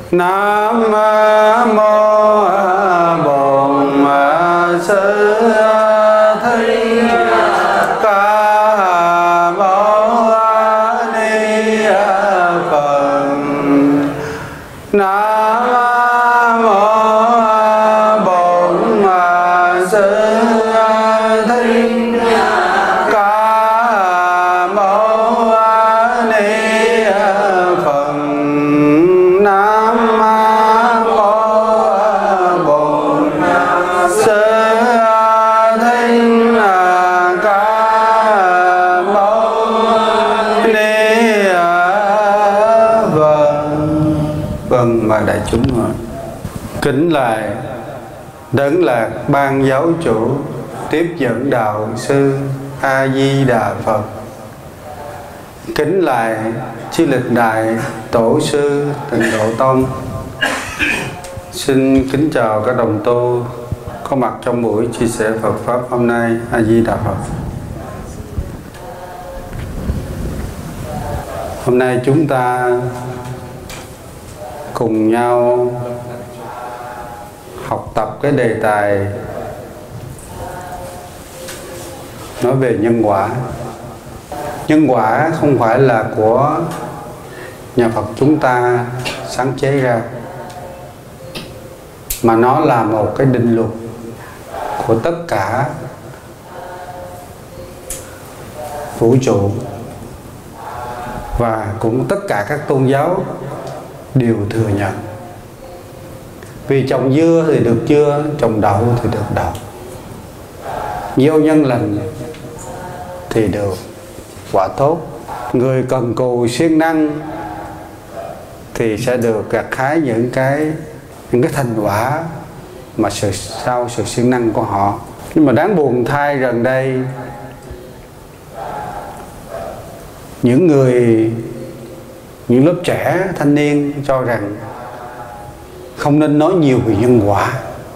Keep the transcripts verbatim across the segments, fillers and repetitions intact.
Nam mô Bổn Sư Thích Ca Mâu Ni Phật. Nam mô Bổn Sư Thích Ca Mâu Ni Phật. Nam và đại chúng rồi. Kính lại Đấng Lạc Ban Giáo Chủ Tiếp Dẫn Đạo Sư A Di Đà Phật. Kính lại chư lịch đại tổ sư Tịnh Độ Tông. Xin kính chào các đồng tu có mặt trong buổi chia sẻ Phật pháp hôm nay. A Di Đà Phật. Hôm nay chúng ta cùng nhau học tập cái đề tài nói về nhân quả. Nhân quả không phải là của nhà Phật chúng ta sáng chế ra, mà nó là một cái định luật của tất cả vũ trụ, và cũng tất cả các tôn giáo đều thừa nhận. Vì trồng dưa thì được dưa, trồng đậu thì được đậu, gieo nhân lành thì được quả tốt. Người cần cù siêng năng thì sẽ được gặt hái những cái những cái thành quả mà sự sau sự siêng năng của họ. Nhưng mà đáng buồn thay, gần đây những người những lớp trẻ thanh niên cho rằng không nên nói nhiều về nhân quả,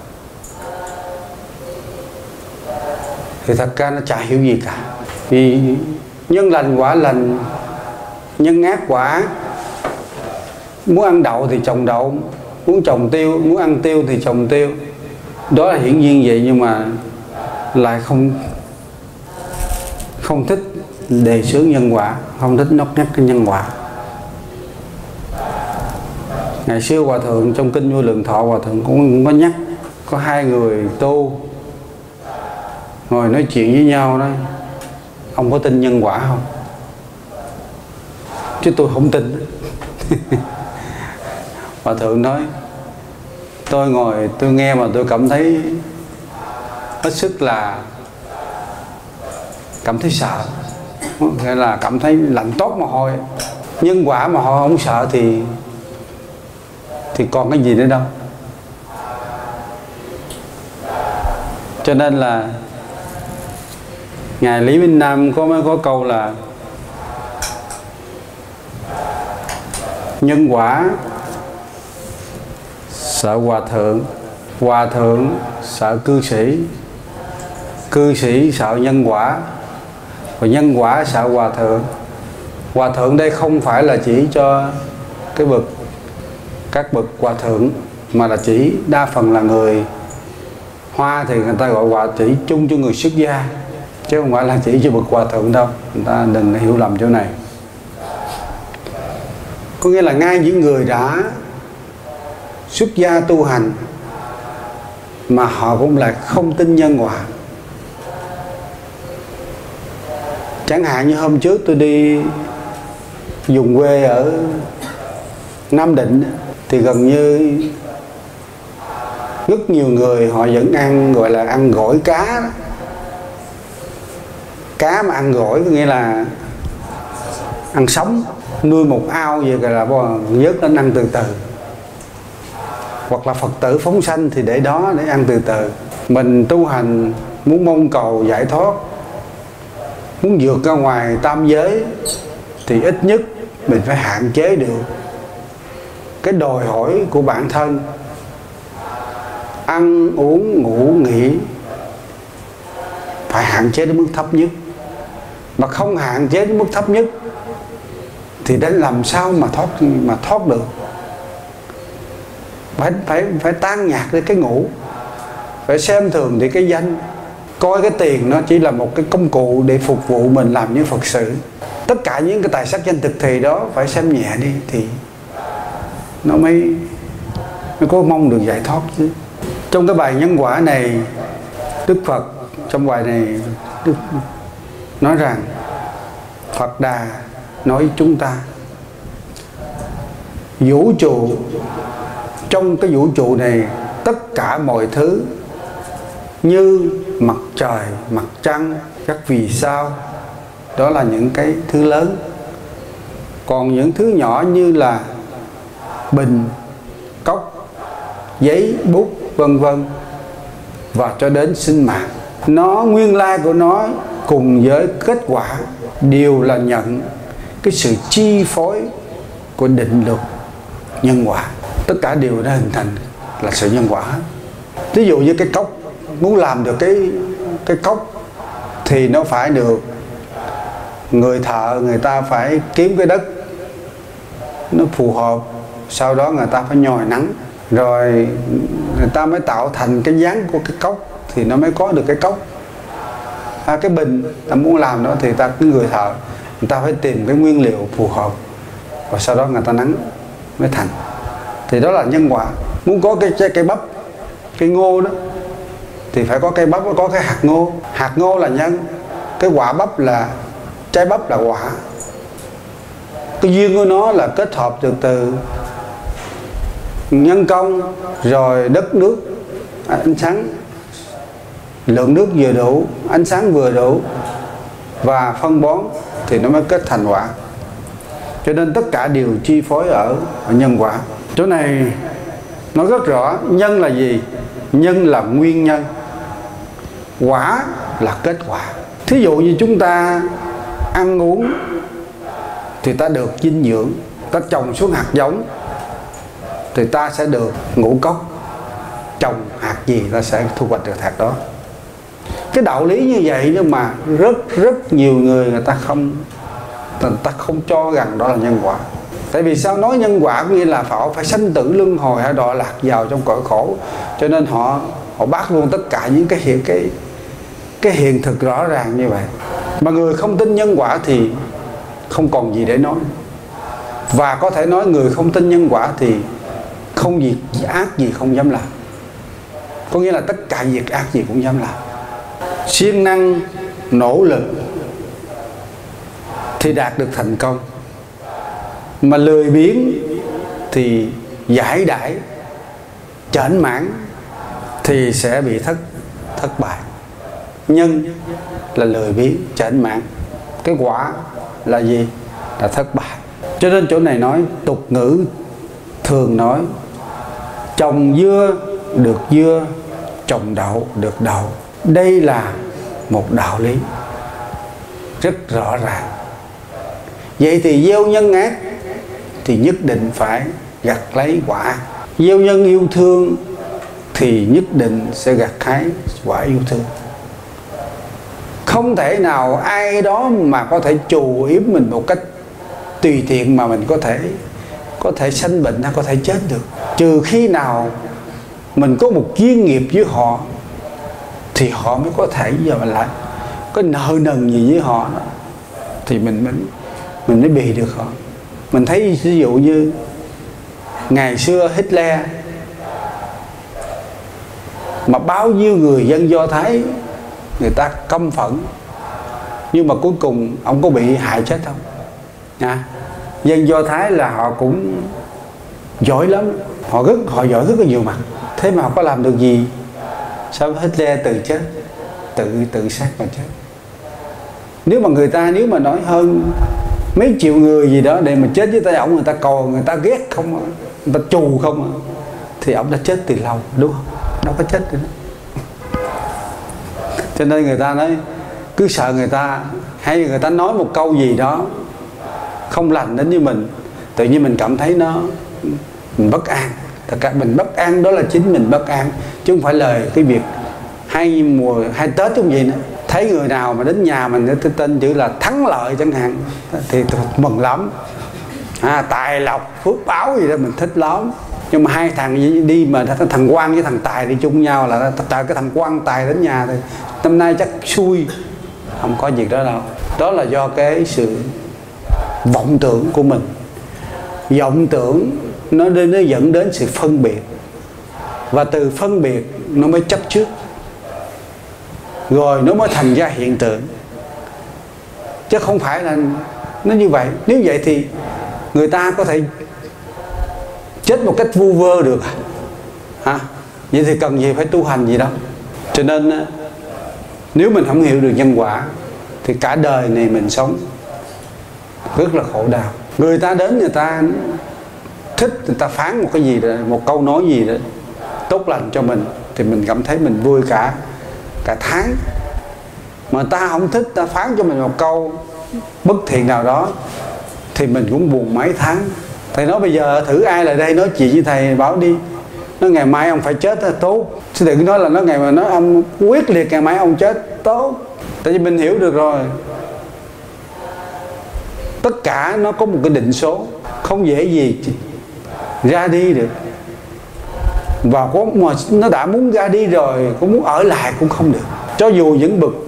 thì thật ra nó chả hiểu gì cả. Vì nhân lành quả lành, nhân ác quả ác. Muốn ăn đậu thì trồng đậu, muốn trồng tiêu, muốn ăn tiêu thì trồng tiêu. Đó là hiển nhiên vậy, nhưng mà lại không không thích đề xướng nhân quả, không thích nhắc nhắc cái nhân quả. Ngày xưa Hòa Thượng trong Kinh Vô Lượng Thọ, Hòa Thượng cũng có nhắc, có hai người tu ngồi nói chuyện với nhau đó: ông có tin nhân quả không? Chứ tôi không tin. Hòa Thượng nói: tôi ngồi tôi nghe mà tôi cảm thấy hết sức là cảm thấy sợ, nghĩa là cảm thấy lạnh toát mồ hôi. Nhân quả mà họ không sợ thì thì còn cái gì nữa đâu. Cho nên là Ngài Lý Minh Nam có mới có câu là nhân quả sợ hòa thượng, hòa thượng sợ cư sĩ, cư sĩ sợ nhân quả, và nhân quả sợ hòa thượng. Hòa thượng đây không phải là chỉ cho cái bậc các bậc hòa thượng, mà là chỉ đa phần là người Hoa thì người ta gọi hòa, chỉ chung cho người xuất gia, chứ không phải là chỉ cho bậc hòa thượng đâu. Người ta đừng hiểu lầm chỗ này. Có nghĩa là ngay những người đã xuất gia tu hành mà họ cũng lại không tin nhân quả. Chẳng hạn như hôm trước tôi đi vùng quê ở Nam Định, thì gần như rất nhiều người họ vẫn ăn, gọi là ăn gỏi cá đó. Cá mà ăn gỏi có nghĩa là ăn sống, nuôi một ao vậy là vớt lên ăn từ từ. Hoặc là Phật tử phóng sanh thì để đó để ăn từ từ. Mình tu hành muốn mong cầu giải thoát, muốn vượt ra ngoài tam giới, thì ít nhất mình phải hạn chế được cái đòi hỏi của bản thân. Ăn uống ngủ nghỉ phải hạn chế đến mức thấp nhất. Mà không hạn chế đến mức thấp nhất thì đến làm sao mà thoát mà thoát được. phải phải phải tan nhạt đi cái ngũ, phải xem thường thì cái danh, coi cái tiền nó chỉ là một cái công cụ để phục vụ mình làm những Phật sự. Tất cả những cái tài sắc danh thực thì đó phải xem nhẹ đi thì nó mới nó có mong được giải thoát chứ. Trong cái bài nhân quả này, Đức Phật trong bài này Đức nói rằng, Phật Đà nói chúng ta, vũ trụ, trong cái vũ trụ này tất cả mọi thứ như mặt trời, mặt trăng, các vì sao, đó là những cái thứ lớn. Còn những thứ nhỏ như là bình, cốc, giấy, bút, vân vân, và cho đến sinh mạng, nó nguyên lai của nó cùng với kết quả đều là nhận cái sự chi phối của định luật nhân quả. Tất cả đều đã hình thành là sự nhân quả. Ví dụ như cái cốc, muốn làm được cái cái cốc thì nó phải được người thợ, người ta phải kiếm cái đất nó phù hợp, sau đó người ta phải nhồi nắng, rồi người ta mới tạo thành cái dáng của cái cốc thì nó mới có được cái cốc. À, cái bình ta muốn làm đó thì ta cái người thợ, người ta phải tìm cái nguyên liệu phù hợp, và sau đó người ta nắng mới thành. Thì đó là nhân quả. Muốn có cái trái cây bắp, cây ngô đó thì phải có cây bắp, có cái hạt ngô. Hạt ngô là nhân, cái quả bắp là trái bắp là quả. Cái duyên của nó là kết hợp từ từ nhân công, rồi đất nước, ánh sáng, lượng nước vừa đủ, ánh sáng vừa đủ, và phân bón thì nó mới kết thành quả. Cho nên tất cả đều chi phối ở, ở nhân quả. Chỗ này nói rất rõ, nhân là gì? Nhân là nguyên nhân, quả là kết quả. Thí dụ như chúng ta ăn uống thì ta được dinh dưỡng, ta trồng xuống hạt giống thì ta sẽ được ngũ cốc. Trồng hạt gì ta sẽ thu hoạch được hạt đó. Cái đạo lý như vậy, nhưng mà rất rất nhiều người người ta không người ta không cho rằng đó là nhân quả. Tại vì sao? Nói nhân quả có nghĩa là họ phải sanh tử luân hồi, họ đọa lạc vào trong cõi khổ, cho nên họ họ bác luôn tất cả những cái hiện cái cái hiện thực rõ ràng như vậy. Mà người không tin nhân quả thì không còn gì để nói. Và có thể nói người không tin nhân quả thì không việc ác gì không dám làm. Có nghĩa là tất cả việc ác gì cũng dám làm. Siêng năng nỗ lực thì đạt được thành công, mà lười biếng thì giải đãi chểnh mãn thì sẽ bị thất thất bại. Nhân là lười biếng chểnh mãn, cái quả là gì? Là thất bại. Cho nên chỗ này nói, tục ngữ thường nói, trồng dưa được dưa, trồng đậu được đậu. Đây là một đạo lý rất rõ ràng. Vậy thì gieo nhân ác thì nhất định phải gặt lấy quả ác. Gieo nhân yêu thương thì nhất định sẽ gặt hái quả yêu thương. Không thể nào ai đó mà có thể trù yếm mình một cách tùy tiện mà mình có thể có thể sanh bệnh hay có thể chết được. Trừ khi nào mình có một duyên nghiệp với họ thì họ mới có thể giờ mình lại có nợ nần gì với họ đó, thì mình mình mình mới bị được họ. Mình thấy ví dụ như ngày xưa Hitler mà bao nhiêu người dân Do Thái người ta căm phẫn, nhưng mà cuối cùng ông có bị hại chết không? À, dân Do Thái là họ cũng giỏi lắm, họ rất họ giỏi rất là nhiều mặt, thế mà họ có làm được gì? Sao Hitler tự chết, tự tự sát mà chết? Nếu mà người ta nếu mà nói hơn mấy triệu người gì đó để mà chết với tay ổng, người ta cầu, người ta ghét không, người ta trù không, thì ổng đã chết từ lâu, đúng không? Đâu có chết nữa. Cho nên người ta nói cứ sợ người ta, hay người ta nói một câu gì đó không lành đến với mình, tự nhiên mình cảm thấy nó mình bất an. Thật ra mình bất an đó là chính mình bất an, chứ không phải lời cái việc hai mùa hai Tết cũng vậy nữa. Thấy người nào mà đến nhà mình cái tên chữ là thắng lợi chẳng hạn thì mừng lắm, à, tài lộc phước báo gì đó mình thích lắm. Nhưng mà hai thằng đi mà thằng Quang với thằng Tài đi chung nhau là trời, cái thằng Quang Tài đến nhà thì năm nay chắc xui. Không có việc đó đâu. Đó là do cái sự vọng tưởng của mình. Vọng tưởng nó, nó dẫn đến sự phân biệt, và từ phân biệt nó mới chấp trước, rồi nó mới thành ra hiện tượng. Chứ không phải là nó như vậy. Nếu vậy thì người ta có thể chết một cách vu vơ được hả? Vậy thì cần gì phải tu hành gì đâu. Cho nên nếu mình không hiểu được nhân quả thì cả đời này mình sống rất là khổ đau. Người ta đến, người ta thích, người ta phán một cái gì đó, một câu nói gì đó tốt lành cho mình thì mình cảm thấy mình vui cả cả tháng. Mà ta không thích, ta phán cho mình một câu bất thiện nào đó thì mình cũng buồn mấy tháng. Thầy nói bây giờ thử ai lại đây nói chuyện với thầy, bảo đi, nó ngày mai ông phải chết là tốt. Chứ đừng nói là nó ngày mà nói ông quyết liệt ngày mai ông chết tốt. Tại vì mình hiểu được rồi, tất cả nó có một cái định số, không dễ gì ra đi được. Và có mà nó đã muốn ra đi rồi, có muốn ở lại cũng không được. Cho dù những bậc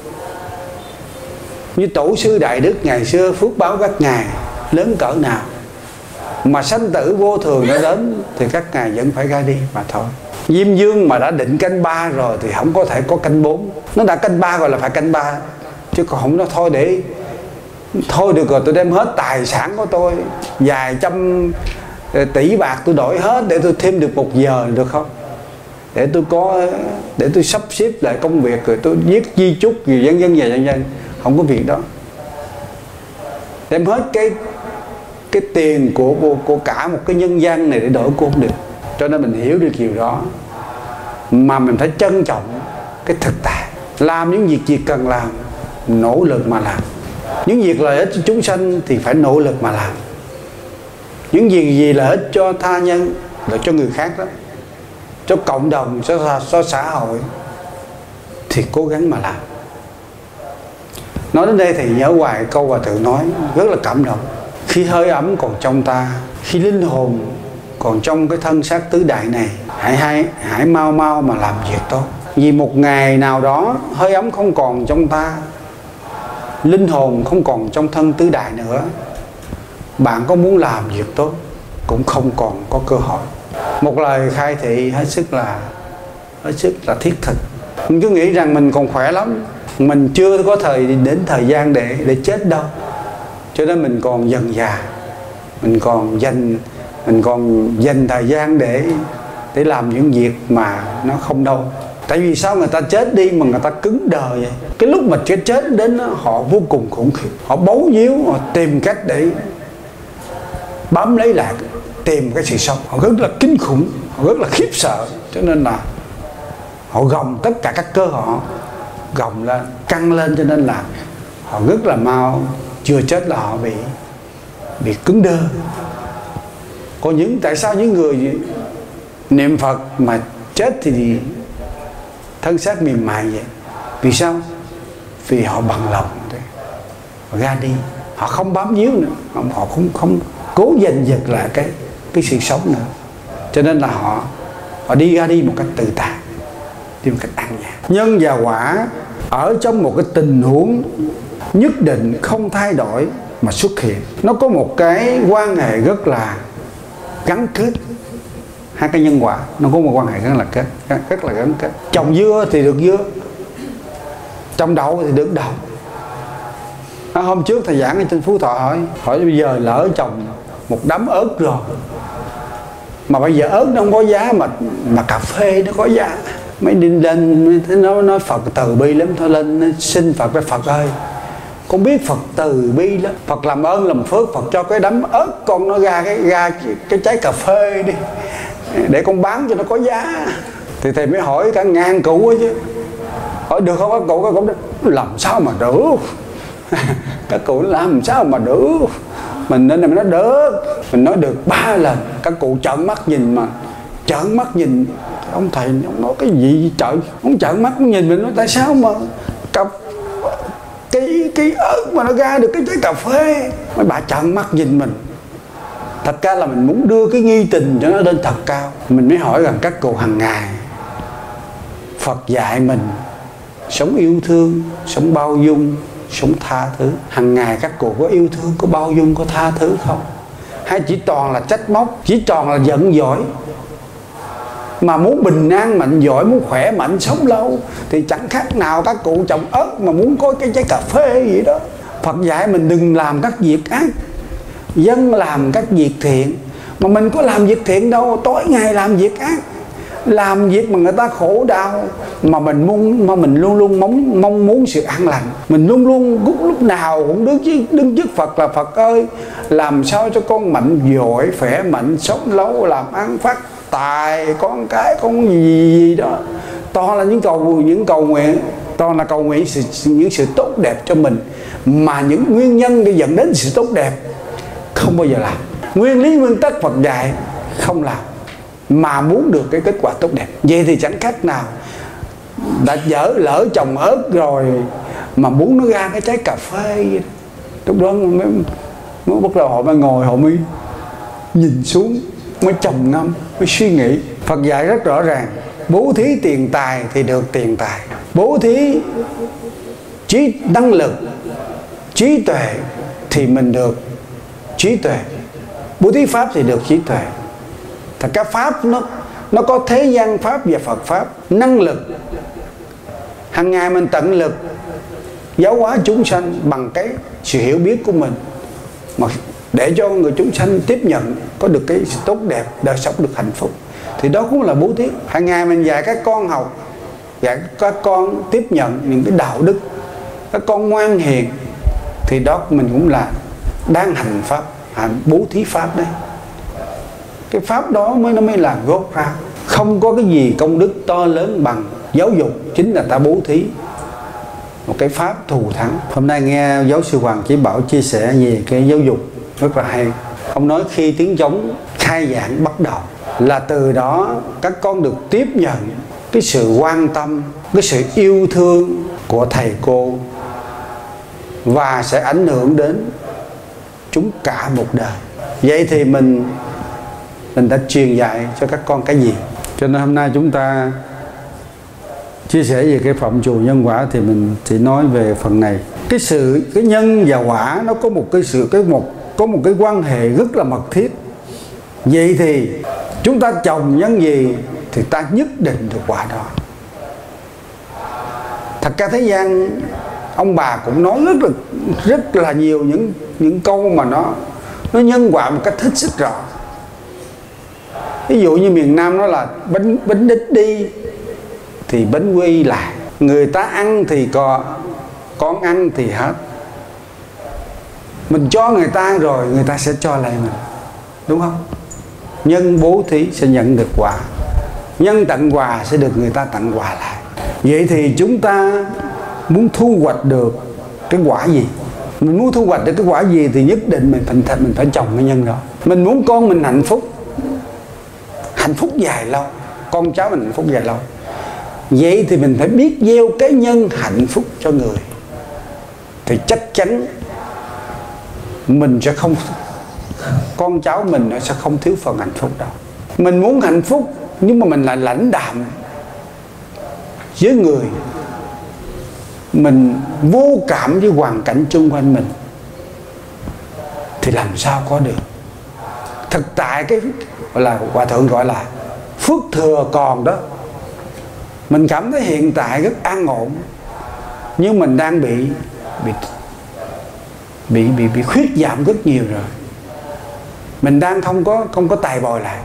như tổ sư Đại Đức ngày xưa, phước báo các ngài lớn cỡ nào, mà sanh tử vô thường đã đến thì các ngài vẫn phải ra đi mà thôi. Diêm Dương mà đã định canh ba rồi thì không có thể có canh bốn. Nó đã canh ba rồi là phải canh ba, chứ còn không nó thôi để thôi được rồi, tôi đem hết tài sản của tôi vài trăm tỷ bạc tôi đổi hết để tôi thêm được một giờ được không, để tôi có để tôi sắp xếp lại công việc rồi tôi viết di chúc gì vân vân và vân vân. Không có việc đó. Đem hết cái cái tiền của, của của cả một cái nhân gian này để đổi cũng không được. Cho nên mình hiểu được điều đó mà mình phải trân trọng cái thực tại. Làm những việc gì cần làm, nỗ lực mà làm. Những việc lợi ích cho chúng sanh thì phải nỗ lực mà làm. Những việc gì lợi ích cho tha nhân, là cho người khác đó, cho cộng đồng, cho, cho xã hội thì cố gắng mà làm. Nói đến đây thì nhớ hoài câu Hòa Thượng nói rất là cảm động. Khi hơi ấm còn trong ta, khi linh hồn còn trong cái thân xác tứ đại này, hãy hãy hãy mau mau mà làm việc tốt. Vì một ngày nào đó hơi ấm không còn trong ta, linh hồn không còn trong thân tứ đại nữa, bạn có muốn làm việc tốt cũng không còn có cơ hội. Một lời khai thị hết sức là hết sức là thiết thực. Mình cứ nghĩ rằng mình còn khỏe lắm, mình chưa có thời đến thời gian để để chết đâu, cho nên mình còn dần già, mình còn dành mình còn dành thời gian để để làm những việc mà nó không đâu. Tại vì sao người ta chết đi mà người ta cứng đờ vậy? Cái lúc mà cái chết đến đó, họ vô cùng khủng khiếp, họ bấu víu, họ tìm cách để bám lấy lại, tìm cái sự sống. Họ rất là kinh khủng, họ rất là khiếp sợ, cho nên là họ gồng tất cả các cơ họ gồng lên, căng lên, cho nên là họ rất là mau, chưa chết là họ bị bị cứng đơ. Còn những tại sao những người niệm Phật mà chết thì thân xác mềm mại vậy? Vì sao? Vì họ bằng lòng đấy, họ ra đi, họ không bám víu nữa, họ không không cố giành giật lại cái cái sự sống nữa, cho nên là họ họ đi ra đi một cách tự tại, đi một cách an nhàn. Nhân và quả ở trong một cái tình huống nhất định không thay đổi mà xuất hiện, nó có một cái quan hệ rất là gắn kết. Hai cái nhân quả nó có một quan hệ rất là kết, rất là gắn kết. Trồng dưa thì được dưa, trồng đậu thì được đậu. À, hôm trước thầy giảng ở trên Phú Thọ hỏi hỏi bây giờ lỡ trồng một đám ớt rồi, mà bây giờ ớt nó không có giá, mà mà cà phê nó có giá. Mấy đi lên nó nói Phật từ bi lắm, thôi lên xin Phật với Phật ơi, con biết Phật từ bi lắm, Phật làm ơn làm phước, Phật cho cái đám ớt con nó ra cái ra cái, cái trái cà phê đi để con bán cho nó có giá. Thì thầy mới hỏi cả ngàn cụ ấy chứ, hỏi được không các cụ? Các cụ nói làm sao mà được. Các cụ làm sao mà được. Mình nên là mình nói được, mình nói được ba lần, các cụ trợn mắt nhìn, mà trợn mắt nhìn ông thầy, ông nói cái gì trời, ông trợn mắt nhìn mình nói tại sao mà cà, cái cái ớt mà nó ra được cái trái cà phê. Mấy bà trợn mắt nhìn mình, Thật ra là mình muốn đưa cái nghi tình cho nó lên thật cao. Mình mới hỏi rằng các cụ hàng ngày Phật dạy mình sống yêu thương, sống bao dung, sống tha thứ. Hàng ngày các cụ có yêu thương, có bao dung, có tha thứ không? Hay chỉ toàn là trách móc, chỉ toàn là giận dỗi? Mà muốn bình an mạnh giỏi, muốn khỏe mạnh sống lâu thì chẳng khác nào các cụ trồng ớt mà muốn có cái trái cà phê gì đó. Phật dạy mình đừng làm các việc ác, dân làm các việc thiện. Mà mình có làm việc thiện đâu, tối ngày làm việc ác, làm việc mà người ta khổ đau. Mà mình muốn, mà mình luôn luôn mong, mong muốn sự an lành. Mình luôn luôn lúc nào cũng đứng trước, đứng trước Phật là Phật ơi, làm sao cho con mạnh giỏi, khỏe mạnh, sống lâu, làm ăn phát tài, con cái, con gì, gì đó. Toàn là những cầu những cầu nguyện, toàn là cầu nguyện sự, những sự tốt đẹp cho mình. Mà những nguyên nhân để dẫn đến sự tốt đẹp không bao giờ làm. Nguyên lý nguyên tắc Phật dạy không làm, mà muốn được cái kết quả tốt đẹp. Vậy thì chẳng khác nào đã dở lỡ trồng ớt rồi mà muốn nó ra cái trái cà phê vậy đó. Lúc đó mới, mới bắt đầu họ mới ngồi, họ mới nhìn xuống, mới trầm ngâm, mới suy nghĩ. Phật dạy rất rõ ràng, bố thí tiền tài thì được tiền tài, bố thí trí năng lực, trí tuệ thì mình được trí tuệ, bố thí pháp thì được trí tuệ. Thật ra pháp nó nó có thế gian pháp và Phật pháp. Năng lực, hàng ngày mình tận lực giáo hóa chúng sanh bằng cái sự hiểu biết của mình, mà để cho người chúng sanh tiếp nhận có được cái sự tốt đẹp, đời sống được hạnh phúc, thì đó cũng là bố thí. Hàng ngày mình dạy các con học, dạy các con tiếp nhận những cái đạo đức, các con ngoan hiền, thì đó mình cũng là đang hành pháp, hành bố thí pháp đấy. Cái pháp đó mới nó mới là gốc ra. Không có cái gì công đức to lớn bằng giáo dục, chính là ta bố thí một cái pháp thù thắng. Hôm nay nghe giáo sư Hoàng Chí Bảo chia sẻ về cái giáo dục rất là hay. Ông nói khi tiếng trống khai giảng bắt đầu là từ đó các con được tiếp nhận cái sự quan tâm, cái sự yêu thương của thầy cô, và sẽ ảnh hưởng đến chúng cả một đời. Vậy thì mình mình đã truyền dạy cho các con cái gì? Cho nên hôm nay chúng ta chia sẻ về cái phạm trù nhân quả thì mình chỉ nói về phần này. Cái sự cái nhân và quả nó có một cái sự cái một có một cái quan hệ rất là mật thiết. Vậy thì chúng ta trồng nhân gì thì ta nhất định được quả đó. Thật ra thế gian ông bà cũng nói rất là rất là nhiều những những câu mà nó nó nhân quả một cách hết sức rõ. Ví dụ như miền Nam nó là bánh bánh đít đi thì bánh quy lại. Người ta ăn thì có, con ăn thì hết. Mình cho người ta rồi, người ta sẽ cho lại mình, đúng không? Nhân bố thí sẽ nhận được quả, nhân tặng quà sẽ được người ta tặng quà lại. Vậy thì chúng ta muốn thu hoạch được cái quả gì? Mình muốn thu hoạch được cái quả gì thì nhất định mình phải mình phải trồng cái nhân đó. Mình muốn con mình hạnh phúc, hạnh phúc dài lâu, con cháu mình hạnh phúc dài lâu, vậy thì mình phải biết gieo cái nhân hạnh phúc cho người, thì chắc chắn mình sẽ không, con cháu mình nó sẽ không thiếu phần hạnh phúc đâu. Mình muốn hạnh phúc nhưng mà mình lại lãnh đạm với người, mình vô cảm với hoàn cảnh xung quanh mình, thì làm sao có được? Thực tại cái gọi là Hòa Thượng gọi là phước thừa còn đó. Mình cảm thấy hiện tại rất an ổn, nhưng mình đang bị bị bị bị, bị khuyết giảm rất nhiều rồi. Mình đang không có không có tài bồi lại.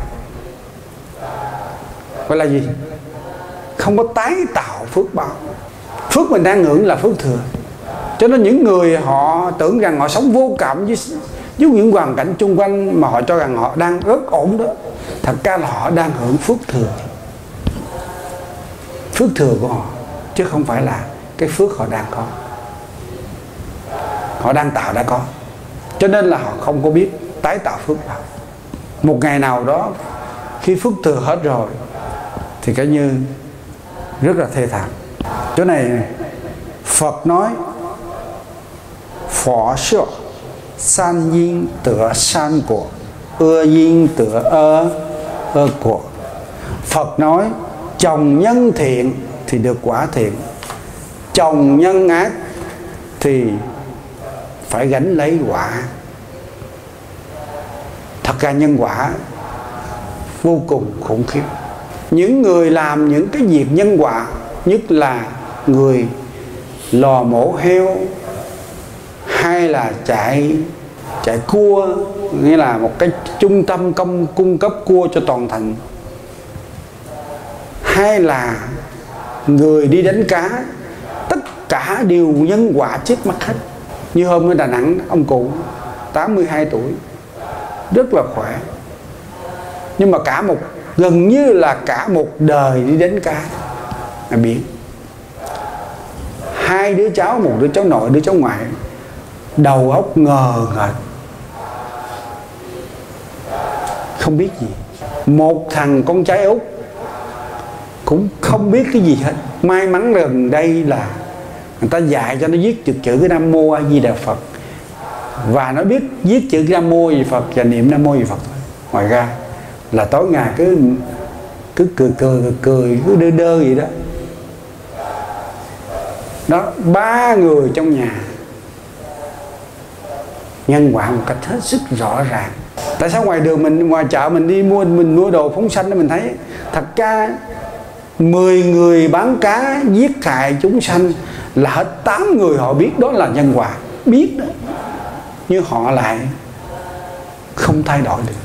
Gọi là gì? Không có tái tạo phước báo. Phước mình đang hưởng là phước thừa. Cho nên những người họ tưởng rằng họ sống vô cảm với, với những hoàn cảnh xung quanh mà họ cho rằng họ đang rất ổn đó, thật ra là họ đang hưởng phước thừa. Phước thừa của họ, chứ không phải là cái phước họ đang có, họ đang tạo đã có. Cho nên là họ không có biết tái tạo phước nào. Một ngày nào đó khi phước thừa hết rồi thì cái như rất là thê thảm. Chỗ này Phật nói Phỏ sợ san yin tựa san của, ưa duyên tựa ơ ơ của. Phật nói trồng nhân thiện thì được quả thiện, trồng nhân ác thì phải gánh lấy quả. Thật ra nhân quả vô cùng khủng khiếp. Những người làm những cái việc nhân quả, nhất là người lò mổ heo hay là chạy chạy cua, nghĩa là một cái trung tâm công cung cấp cua cho toàn thành, hay là người đi đánh cá, tất cả đều nhân quả chết mất hết. Như hôm ở Đà Nẵng, ông cụ tám mươi hai tuổi rất là khỏe, nhưng mà cả một gần như là cả một đời đi đánh cá ở biển. Hai đứa cháu, một đứa cháu nội, đứa cháu ngoại, đầu óc ngờ ngợt, không biết gì. Một thằng con trai út cũng không biết cái gì hết. May mắn gần đây là người ta dạy cho nó viết chữ chữ Nam Mô A Di Đà Phật, và nó biết viết chữ Nam Mô A Di Đà Phật và niệm Nam Mô A Di Đà Phật thôi. Ngoài ra là tối ngày cứ cứ cười cười cười, cười cứ đơ đơ vậy đó. Đó, ba người trong nhà nhân quả một cách hết sức rõ ràng. Tại sao ngoài đường mình, ngoài chợ mình đi mua, mình mua đồ phóng sanh đó, mình thấy thật ra mười người bán cá giết hại chúng sanh là hết tám người họ biết đó là nhân quả, biết đó, nhưng họ lại không thay đổi được.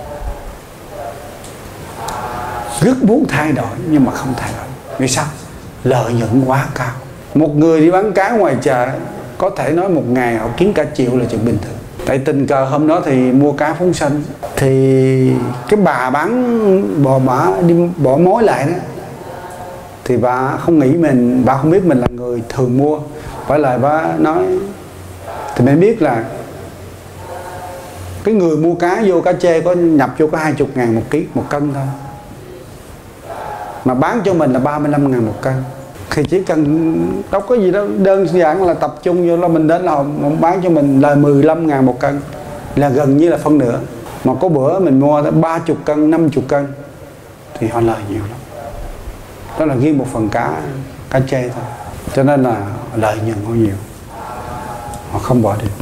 Rất muốn thay đổi nhưng mà không thay đổi. Vì sao? Lợi nhuận quá cao. Một người đi bán cá ngoài chợ có thể nói một ngày họ kiếm cả triệu là chuyện bình thường. Tại tình cờ hôm đó thì mua cá phóng sanh, thì cái bà bán bò bả đi bỏ mối lại đó, thì bà không nghĩ mình, bà không biết mình là người thường mua. Phải lời bà nói thì mình biết là cái người mua cá vô, cá chê có nhập vô có hai mươi ngàn một ký, một cân thôi, mà bán cho mình là ba mươi lăm ngàn một cân. Thì chỉ cần đâu có gì đâu, đơn giản là tập trung vô là mình đến là họ bán cho mình là mười lăm ngàn một cân, là gần như là phân nửa. Mà có bữa mình mua ba mươi cân, năm mươi cân thì họ lời nhiều lắm. Đó là ghi một phần cá cá chê thôi, cho nên là lợi nhuận họ nhiều, họ không bỏ đi.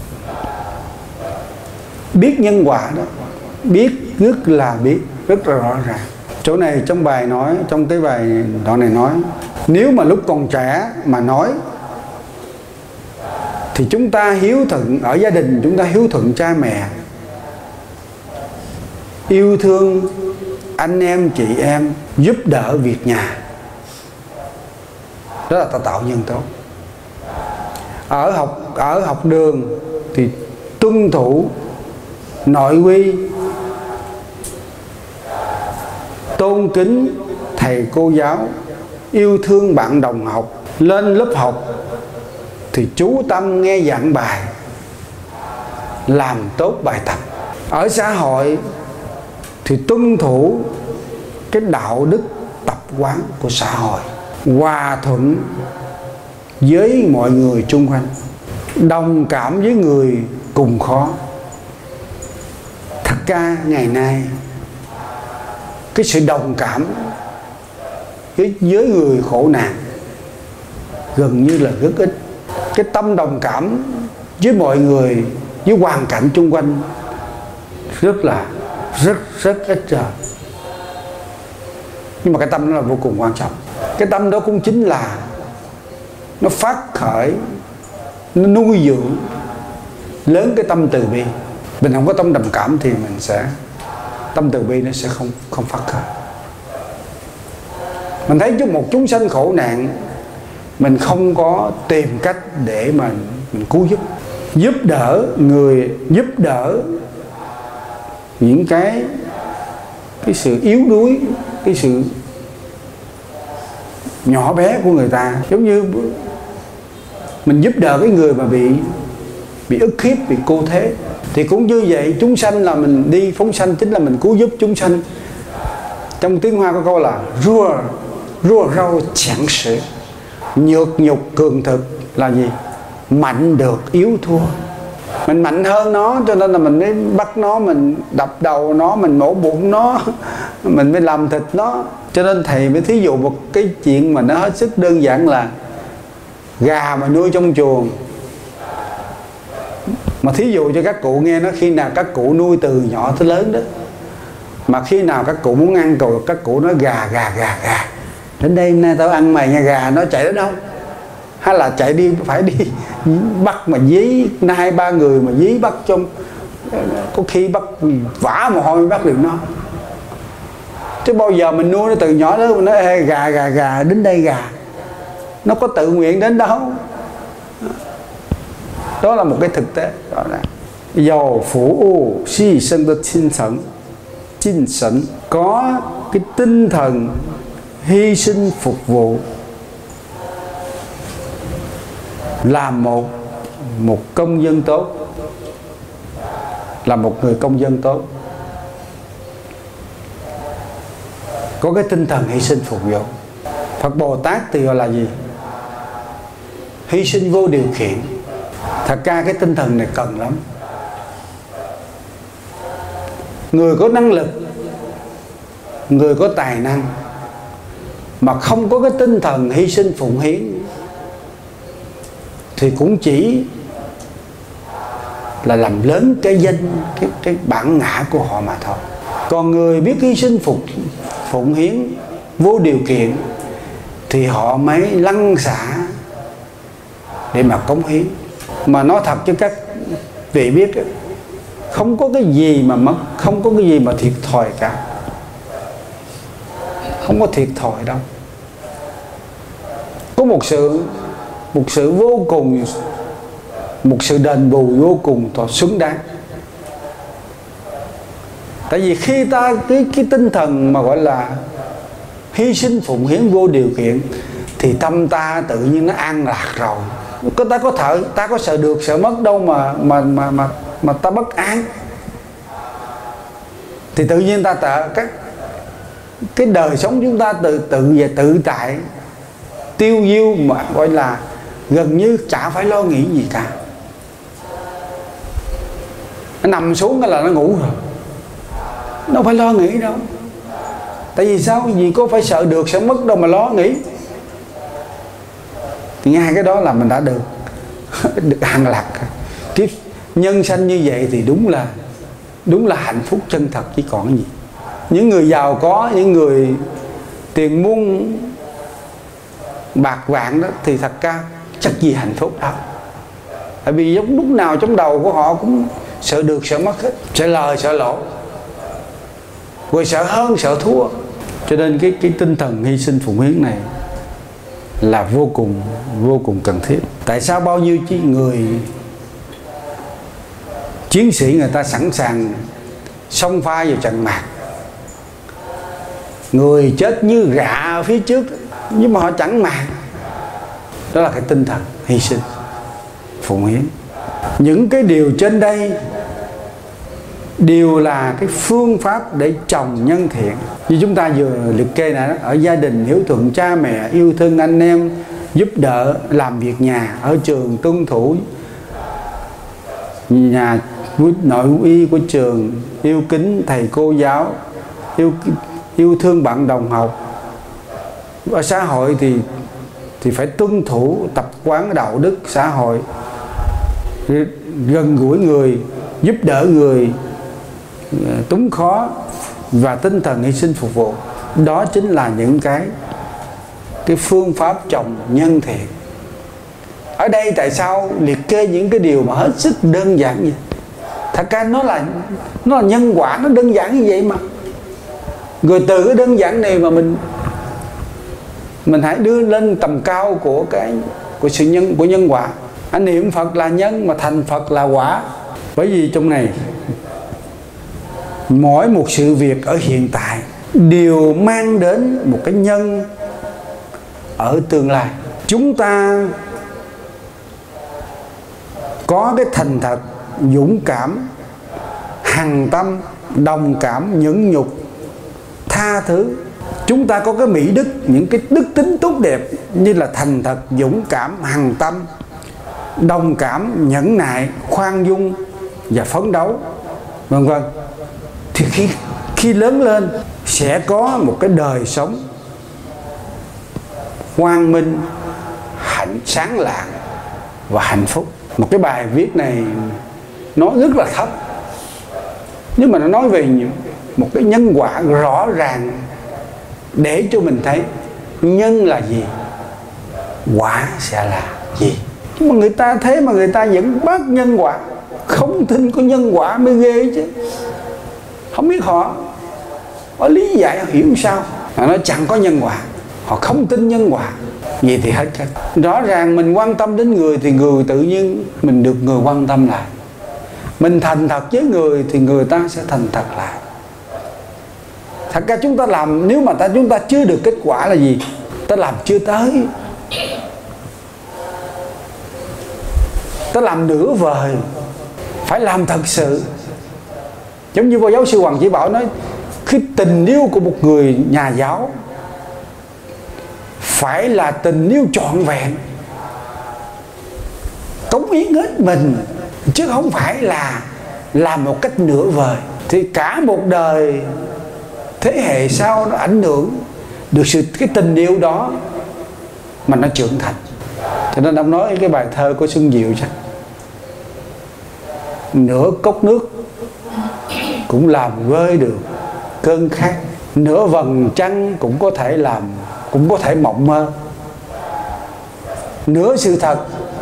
Biết nhân quả đó, biết rất là biết, rất là rõ ràng. Chỗ này trong bài nói, trong cái bài đoạn này nói, nếu mà lúc còn trẻ mà nói thì chúng ta hiếu thuận ở gia đình, chúng ta hiếu thuận cha mẹ, yêu thương anh em chị em, giúp đỡ việc nhà, đó là ta tạo nhân tốt. Ở học ở học đường thì tuân thủ nội quy, tôn kính thầy cô giáo, yêu thương bạn đồng học. Lên lớp học thì chú tâm nghe giảng bài, làm tốt bài tập. Ở xã hội thì tuân thủ cái đạo đức tập quán của xã hội, hòa thuận với mọi người chung quanh, đồng cảm với người cùng khó. Thật ra ngày nay cái sự đồng cảm với, với người khổ nạn gần như là rất ít. Cái tâm đồng cảm với mọi người, với hoàn cảnh chung quanh rất là rất rất ít rồi. Nhưng mà cái tâm đó là vô cùng quan trọng. Cái tâm đó cũng chính là nó phát khởi, nó nuôi dưỡng lớn cái tâm từ bi. Mình không có tâm đồng cảm thì mình sẽ, tâm từ bi nó sẽ không không phát khởi. Mình thấy một chúng sanh khổ nạn, mình không có tìm cách để mà mình cứu giúp, giúp đỡ người, giúp đỡ những cái cái sự yếu đuối, cái sự nhỏ bé của người ta. Giống như mình giúp đỡ cái người mà bị bị ức hiếp, bị cô thế, thì cũng như vậy. Chúng sanh là mình đi phóng sanh, chính là mình cứu giúp chúng sanh. Trong tiếng Hoa có câu là rua rua rau chẳng sự, nhược nhục cường thực là gì? Mạnh được yếu thua. Mình mạnh hơn nó, cho nên là mình mới bắt nó, mình đập đầu nó, mình mổ bụng nó, mình mới làm thịt nó. Cho nên thầy mới thí dụ một cái chuyện mà nó hết sức đơn giản là gà mà nuôi trong chuồng. Mà thí dụ cho các cụ nghe, nó khi nào các cụ nuôi từ nhỏ tới lớn đó, mà khi nào các cụ muốn ăn rồi các cụ nói gà gà gà gà, đến đây hôm nay tao ăn mày nha, gà nó chạy đến đâu? Hay là chạy đi, phải đi bắt mà dí hai ba người mà dí bắt trong, có khi bắt vả mồ hôi bắt được nó. Chứ bao giờ mình nuôi nó từ nhỏ đó, mình nói ê, gà gà gà đến đây gà, nó có tự nguyện đến đâu. Đó là một cái thực tế rõ ràng. Dầu phủ u si sinh的精神精神, có cái tinh thần hy sinh phục vụ, làm một một công dân tốt, là một người công dân tốt, có cái tinh thần hy sinh phục vụ. Phật Bồ Tát thì gọi là gì? Hy sinh vô điều kiện. Thật ra cái tinh thần này cần lắm. Người có năng lực, người có tài năng mà không có cái tinh thần hy sinh phụng hiến thì cũng chỉ là làm lớn cái danh, cái, cái bản ngã của họ mà thôi. Còn người biết hy sinh phục phụng hiến vô điều kiện thì họ mới lăn xả để mà cống hiến. Mà nói thật cho các vị biết, không có cái gì mà mất, không có cái gì mà thiệt thòi cả, không có thiệt thòi đâu. Có một sự một sự vô cùng, một sự đền bù vô cùng xứng đáng. Tại vì khi ta cái cái tinh thần mà gọi là hy sinh phụng hiến vô điều kiện thì tâm ta tự nhiên nó an lạc rồi. Có ta có thở, ta có sợ được sợ mất đâu mà mà mà mà mà ta bất an. Thì tự nhiên ta tự cái cái đời sống chúng ta tự tự về tự tại, tiêu diêu mà gọi là gần như chả phải lo nghĩ gì cả. Nó nằm xuống cái là nó ngủ rồi, nó phải lo nghĩ đâu. Tại vì sao? Vì có phải sợ được sợ mất đâu mà lo nghĩ. Thì ngay cái đó là mình đã được được an lạc. Kiếp nhân sanh như vậy thì đúng là đúng là hạnh phúc chân thật chứ còn cái gì. Những người giàu có, những người tiền muôn bạc vạn đó thì thật ra chắc gì hạnh phúc đâu. Tại vì giống lúc nào trong đầu của họ cũng sợ được sợ mất hết, sợ lời sợ lỗ, rồi sợ hơn sợ thua. Cho nên cái cái tinh thần hy sinh phụng hiến này là vô cùng vô cùng cần thiết. Tại sao bao nhiêu chi người chiến sĩ người ta sẵn sàng xông pha vào trận mạc, người chết như rạ ở phía trước nhưng mà họ chẳng màng. Đó là cái tinh thần hy sinh phụng hiến. Những cái điều trên đây đều là cái phương pháp để trồng nhân thiện. Như chúng ta vừa liệt kê này, ở gia đình hiếu thuận cha mẹ, yêu thương anh em, giúp đỡ, làm việc nhà, ở trường tuân thủ nhà nội y của trường, yêu kính thầy cô giáo, yêu yêu thương bạn đồng học. Ở xã hội thì thì phải tuân thủ tập quán đạo đức xã hội, gần gũi người, giúp đỡ người túng khó và tinh thần hy sinh phục vụ. Đó chính là những cái cái phương pháp trồng nhân thiện. Ở đây tại sao liệt kê những cái điều mà hết sức đơn giản vậy? Thật ra nó là nó là nhân quả, nó đơn giản như vậy mà. Rồi từ cái đơn giản này mà mình mình hãy đưa lên tầm cao của cái của sự nhân của nhân quả. Anh niệm Phật là nhân mà thành Phật là quả. Bởi vì trong này mỗi một sự việc ở hiện tại đều mang đến một cái nhân ở tương lai. Chúng ta có cái thành thật, dũng cảm, hằng tâm, đồng cảm, nhẫn nhục, tha thứ. Chúng ta có cái mỹ đức, những cái đức tính tốt đẹp như là thành thật, dũng cảm, hằng tâm, đồng cảm, nhẫn nại, khoan dung và phấn đấu, vân vân, thì khi khi lớn lên sẽ có một cái đời sống quang minh, hạnh sáng lạng và hạnh phúc. Một cái bài viết này nó rất là thấp, nhưng mà nó nói về một cái nhân quả rõ ràng để cho mình thấy nhân là gì, quả sẽ là gì. Nhưng mà người ta thế mà người ta vẫn bác nhân quả, không tin có nhân quả mới ghê chứ. Không biết họ có lý giải, họ hiểu sao mà nó chẳng có nhân quả, họ không tin nhân quả gì thì hết cách. Rõ ràng mình quan tâm đến người thì người tự nhiên mình được người quan tâm lại. Mình thành thật với người thì người ta sẽ thành thật lại. Thật ra chúng ta làm, nếu mà ta chúng ta chưa được kết quả là gì? Ta làm chưa tới, ta làm nửa vời, phải làm thật sự. Giống như cô giáo sư Hoàng Chỉ Bảo nói, khi tình yêu của một người nhà giáo phải là tình yêu trọn vẹn, cống hiến hết mình, chứ không phải là làm một cách nửa vời. Thì cả một đời thế hệ sau nó ảnh hưởng được sự cái tình yêu đó mà nó trưởng thành. Cho nên ông nói cái bài thơ của Xuân Diệu chắc nửa cốc nước cũng làm vơi được cơn khát, nửa vầng trăng cũng có thể làm, cũng có thể mộng mơ. Nửa sự thật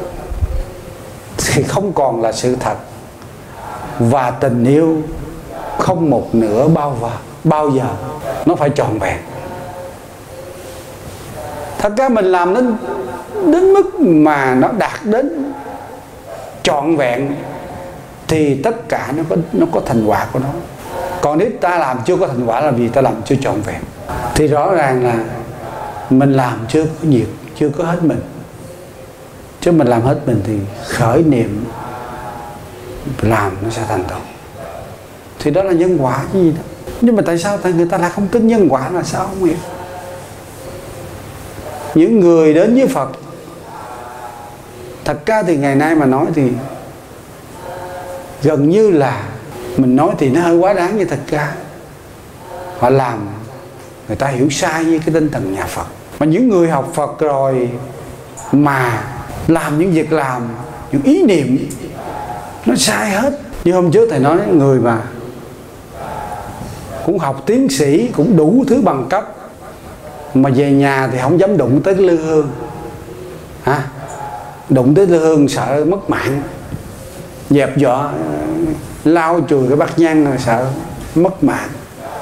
thì không còn là sự thật, và tình yêu không một nửa bao giờ, bao giờ nó phải trọn vẹn. Thật ra mình làm đến đến mức mà nó đạt đến trọn vẹn thì tất cả nó có nó có thành quả của nó. Còn nếu ta làm chưa có thành quả là vì ta làm chưa trọn vẹn. Thì rõ ràng là mình làm chưa có nhiệt, chưa có hết mình. Chứ mình làm hết mình thì khởi niệm làm nó sẽ thành công. Thì đó là nhân quả chứ gì đó. Nhưng mà tại sao người ta lại không tin nhân quả là sao không hiểu? Những người đến với Phật, thật ra thì ngày nay mà nói thì gần như là mình nói thì nó hơi quá đáng, như thật ra họ làm người ta hiểu sai với cái tinh thần nhà Phật. Mà những người học Phật rồi mà làm những việc làm, những ý niệm nó sai hết. Như hôm trước thầy nói người mà cũng học tiến sĩ, cũng đủ thứ bằng cấp, mà về nhà thì không dám đụng tới cái lư hương. Hả? Đụng tới lư hương sợ mất mạng, dẹp dọ lau chùi cái bát nhang rồi sợ mất mạng.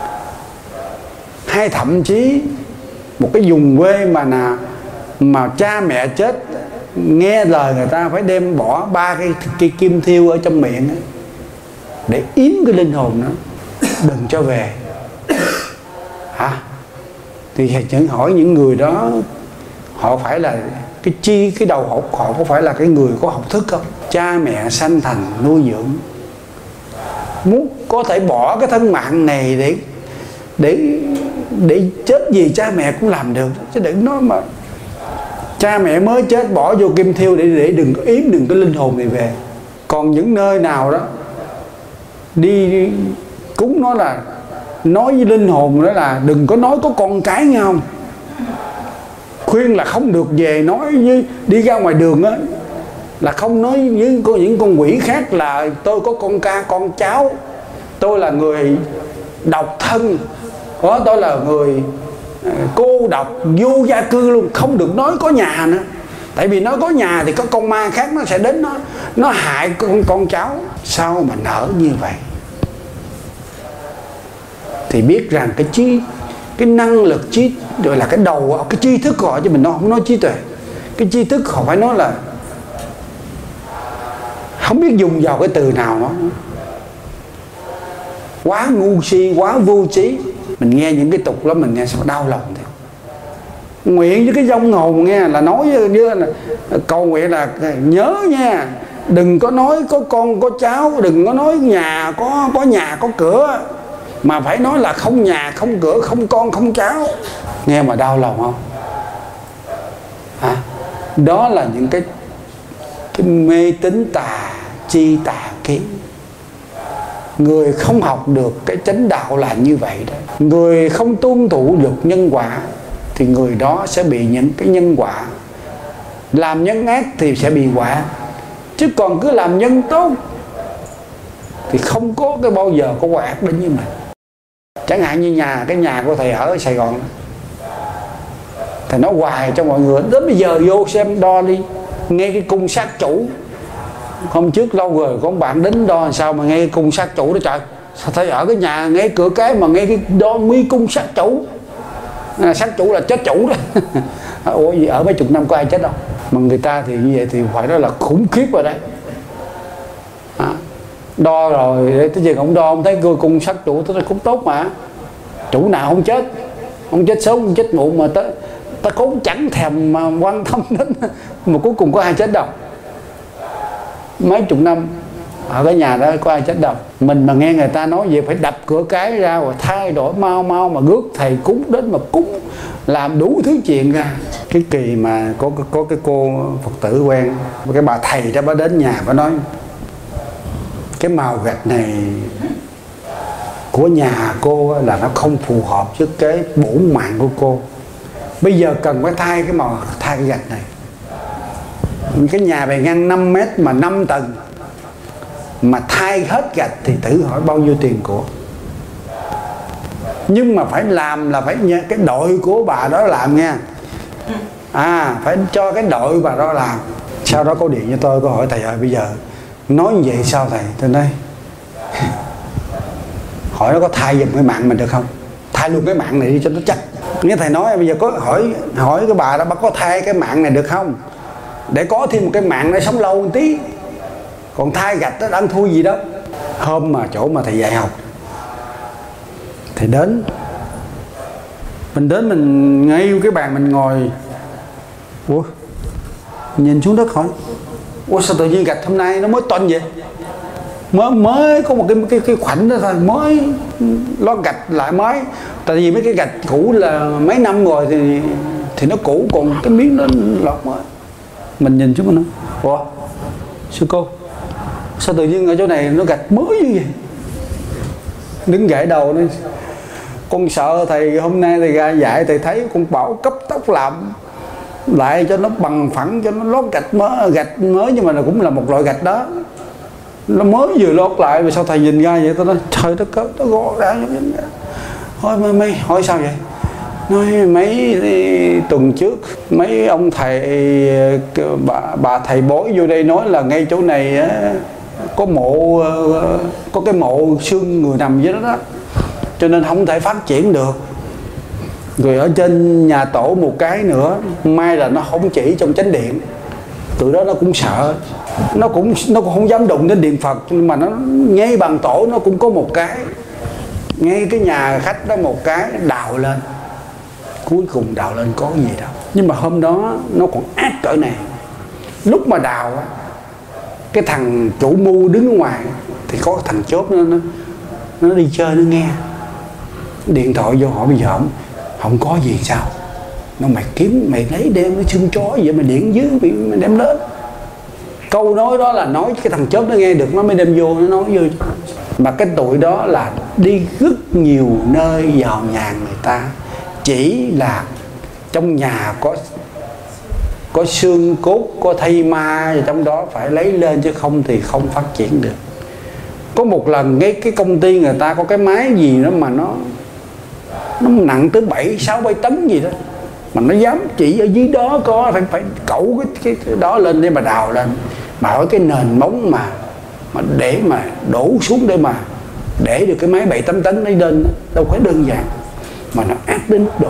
Hay thậm chí một cái vùng quê mà nào mà cha mẹ chết, nghe lời người ta phải đem bỏ ba cái, cái kim thiêu ở trong miệng ấy, để yếm cái linh hồn nó đừng cho về. Hả? Thì chẳng hỏi những người đó họ phải là cái chi, cái đầu óc họ có phải là cái người có học thức không? Cha mẹ sanh thành nuôi dưỡng, muốn có thể bỏ cái thân mạng này để để để chết gì cha mẹ cũng làm được, chứ đừng nói mà cha mẹ mới chết bỏ vô kim thiêu để để đừng có yếm, đừng có linh hồn này về. Còn những nơi nào đó đi cúng nó là nói với linh hồn đó là đừng có nói có con cái nghe không, khuyên là không được về nói với, đi ra ngoài đường á là không nói với có những con quỷ khác là tôi có con ca con cháu, tôi là người độc thân, đó, tôi là người cô độc vô gia cư luôn. Không được nói có nhà nữa, tại vì nói có nhà thì có con ma khác nó sẽ đến, nó nó hại con con cháu. Sao mà nỡ như vậy? Thì biết rằng cái trí, cái năng lực trí, gọi là cái đầu, cái tri thức của họ, chứ mình nó không nói trí tuệ. Cái tri thức họ phải nói là không biết dùng vào cái từ nào, nó quá ngu si, quá vô trí. Mình nghe những cái tục đó mình nghe sao đau lòng thế. Nguyện với cái dông hồn nghe là nói với, với là, cầu nguyện là nhớ nha, đừng có nói có con có cháu, đừng có nói nhà có có nhà có cửa, mà phải nói là không nhà không cửa không con không cháu. Nghe mà đau lòng không? À, đó là những cái cái mê tín tà chi tà kiến. Người không học được cái chánh đạo là như vậy đó. Người không tuân thủ được nhân quả thì người đó sẽ bị những cái nhân quả. Làm nhân ác thì sẽ bị quả, chứ còn cứ làm nhân tốt thì không có cái bao giờ có quả ác đến như mình. Chẳng hạn như nhà cái nhà của thầy ở Sài Gòn, thầy nói hoài cho mọi người đến bây giờ vô xem đo đi, ngay cái cung sát chủ. Hôm trước lâu rồi có bạn đến đo làm sao mà ngay cái cung sát chủ đó, trời sao thầy ở cái nhà ngay cửa cái mà ngay cái đo nguyên cung sát chủ. À, sát chủ là chết chủ đó. Ủa gì ở mấy chục năm có ai chết đâu, mà người ta thì như vậy thì phải nói là khủng khiếp rồi đấy. À, đo rồi để tới chừng ông đo ông thấy cung sát chủ tôi cũng tốt mà, chủ nào không chết, không chết sớm không chết muộn, mà ta, ta cũng chẳng thèm mà quan tâm đến, mà cuối cùng có ai chết đâu. Mấy chục năm ở cái nhà đó có ai chết đâu. Mình mà nghe người ta nói vậy phải đập cửa cái ra rồi thay đổi mau mau mà rước thầy cúng đến mà cúng, làm đủ thứ chuyện ra. Cái kỳ mà có có cái cô Phật tử quen, cái bà thầy đó, bà đến nhà bà nói cái màu gạch này của nhà cô là nó không phù hợp với cái bổn mạng của cô, bây giờ cần phải thay cái màu, thay cái gạch này. Cái nhà bề ngang năm mét mà năm tầng, mà thay hết gạch thì thử hỏi bao nhiêu tiền của. Nhưng mà phải làm là phải nhờ cái đội của bà đó làm nha. À phải cho cái đội bà đó làm. Sau đó có điện cho tôi, có hỏi thầy ơi bây giờ nói như vậy sao thầy? Tôi nói hỏi nó có thay giùm cái mạng mình được không? Thay luôn cái mạng này đi cho nó chắc. Nghe thầy nói bây giờ có hỏi hỏi cái bà đó, bà có thay cái mạng này được không? Để có thêm một cái mạng để sống lâu một tí. Còn thay gạch đó đang thui gì đó. Hôm mà chỗ mà thầy dạy học, thầy đến, mình đến mình ngay cái bàn mình ngồi. Ủa, nhìn xuống đất hỏi ủa sao tự nhiên gạch hôm nay nó mới toanh vậy? Mới mới có một cái cái, cái khoảnh đó thôi, mới lót gạch lại mới. Tại vì mấy cái gạch cũ là mấy năm rồi thì thì nó cũ, còn cái miếng đó lọt mới. Mình nhìn xuống mình nói ủa sư cô sao tự nhiên ở chỗ này nó gạch mới như vậy? Đứng gãy đầu nó, con sợ thầy hôm nay thầy ra dạy thầy thấy con bảo cấp tốc làm lại cho nó bằng phẳng, cho nó lót gạch mới, gạch mới nhưng mà nó cũng là một loại gạch đó, nó mới vừa lót lại. Mà sao thầy nhìn ra vậy? Tôi nói trời đất ơi, nó gõ ra. Thôi mấy, mấy hỏi sao vậy? Nói mấy tuần trước mấy ông thầy bà, bà thầy bói vô đây nói là ngay chỗ này á, có mộ, có cái mộ xương người nằm dưới đó đó, cho nên không thể phát triển được. Rồi ở trên nhà tổ một cái nữa, may là nó không chỉ trong chánh điện, từ đó nó cũng sợ, nó cũng nó cũng không dám đụng đến điện Phật, nhưng mà nó ngay bàn tổ nó cũng có một cái, ngay cái nhà khách đó một cái đào lên. Cuối cùng đào lên có gì đâu. Nhưng mà hôm đó nó còn ác cỡ này. Lúc mà đào á, cái thằng chủ mưu đứng ở ngoài thì có thằng chốt nó, nó nó đi chơi nó nghe điện thoại vô hỏi bây giờ không không có gì sao? Nó mày kiếm mày lấy đem cái xương chó vậy mày điện dưới bị mày đem lên. Câu nói đó là nói cái thằng chốt nó nghe được, nó mới đem vô nó nói vô. Mà cái tụi đó là đi rất nhiều nơi vào nhà người ta, chỉ là trong nhà có có xương cốt, có thây ma trong đó phải lấy lên, chứ không thì không phát triển được. Có một lần cái cái công ty người ta có cái máy gì đó mà nó nó nặng tới bảy sáu bảy tấn gì đó, mà nó dám chỉ ở dưới đó có phải phải cẩu cái, cái đó lên để mà đào lên. Mà ở cái nền móng mà mà để mà đổ xuống để mà để được cái máy bảy tám tấn ấy lên đâu phải đơn giản, mà nó ác đến mức độ.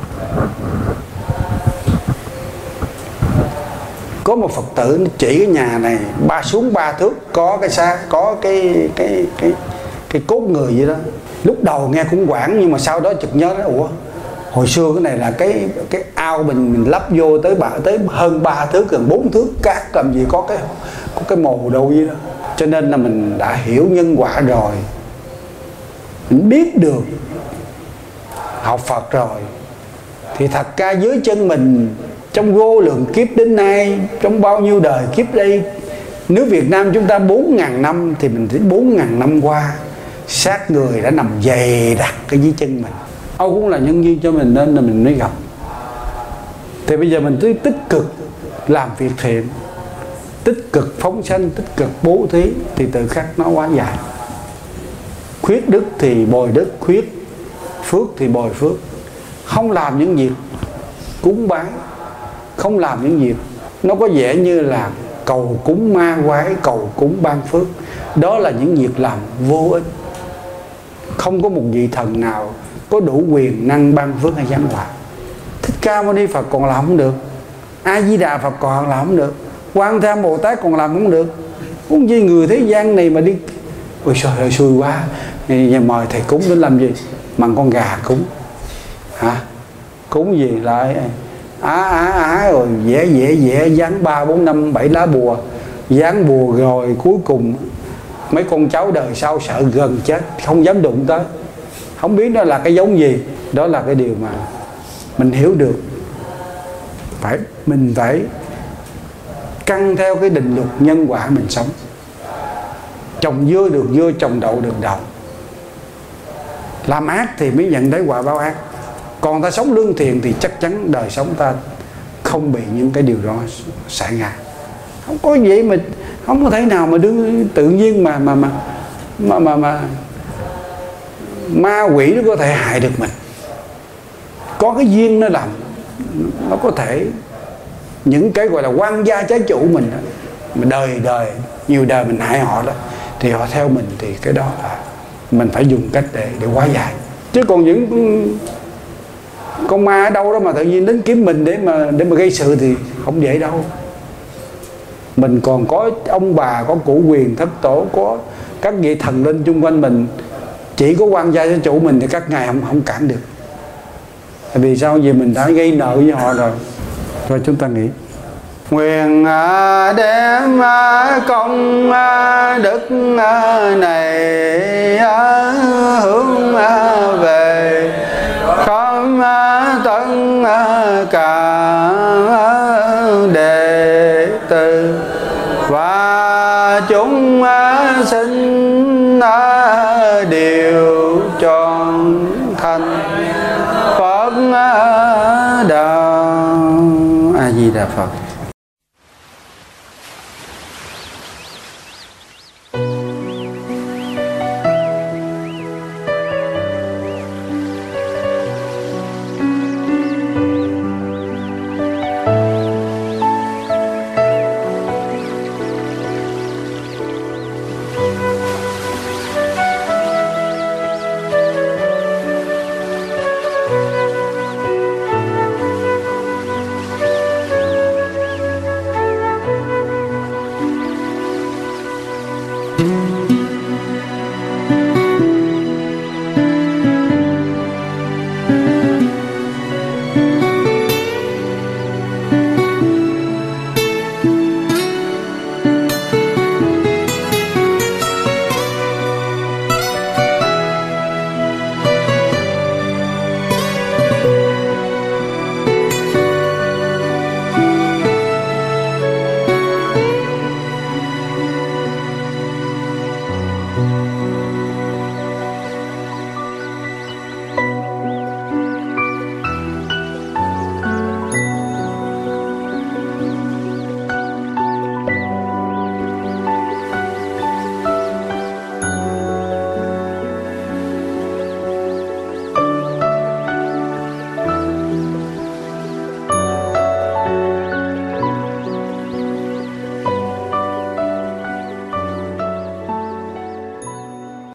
Có một Phật tử nó chỉ cái nhà này ba xuống ba thước có cái xa, có cái cái cái cái cốt người vậy đó. Lúc đầu nghe cũng quảng, nhưng mà sau đó chợt nhớ đó, ủa hồi xưa cái này là cái cái ao mình mình lắp vô tới bà tới hơn ba thước, gần bốn thước cát, làm gì có cái có cái mồ đâu vậy đó. Cho nên là mình đã hiểu nhân quả rồi, mình biết được học Phật rồi, thì thật ra dưới chân mình trong vô lượng kiếp đến nay, trong bao nhiêu đời kiếp đây, Nếu Việt Nam chúng ta bốn ngàn năm thì mình thấy bốn ngàn năm qua xác người đã nằm dày đặc cái dưới chân mình. Âu cũng là nhân duyên cho mình nên là mình mới gặp. Thì bây giờ mình cứ tích cực làm việc thiện, tích cực phóng sanh, tích cực bố thí thì tự khắc nó hóa giải. Khuyết đức thì bồi đức, khuyết phước thì bồi phước. Không làm những việc cúng bái, không làm những việc nó có vẻ như là cầu cúng ma quái, cầu cúng ban phước. Đó là những việc làm vô ích. Không có một vị thần nào có đủ quyền năng ban phước hay giáng họa. Thích Ca Mâu Ni Phật còn làm không được, A Di Đà Phật còn làm không được, Quan Thế Âm Bồ Tát còn làm không được. Cũng như người thế gian này mà đi, ôi trời ơi xui quá, nhà mời thầy cúng đến làm gì? Mặn con gà cúng hả? Cúng gì lại á á á rồi vẽ vẽ vẽ dán ba bốn năm bảy lá bùa, dán bùa rồi cuối cùng mấy con cháu đời sau sợ gần chết không dám đụng tới, không biết đó là cái giống gì. Đó là cái điều mà mình hiểu được, phải mình phải căn theo cái định luật nhân quả mình sống. Trồng dưa được dưa, trồng đậu được đậu. Làm ác thì mới nhận thấy quả báo ác. Còn ta sống lương thiện thì chắc chắn đời sống ta không bị những cái điều đó xảy ra. Không có gì mà không có thể nào mà đương tự nhiên mà mà mà mà mà, mà ma quỷ nó có thể hại được mình. Có cái duyên nó làm, nó có thể những cái gọi là quan gia trái chủ mình đó, mà đời đời nhiều đời mình hại họ đó, thì họ theo mình, thì cái đó là mình phải dùng cách để để hóa giải. Chứ còn những con ma ở đâu đó mà tự nhiên đến kiếm mình để mà để mà gây sự thì không dễ đâu. Mình còn có ông bà, có cụ quyền thất tổ, có các vị thần linh chung quanh mình. Chỉ có quan gia trái chủ mình thì các ngài không không cản được. Tại vì sao? Vì mình đã gây nợ với họ rồi. Rồi chúng ta nghĩ nguyện đem công đức này hướng về khắp tất cả đệ tử và chúng sinh đều tròn thành Phật đạo. A Di Đà Phật.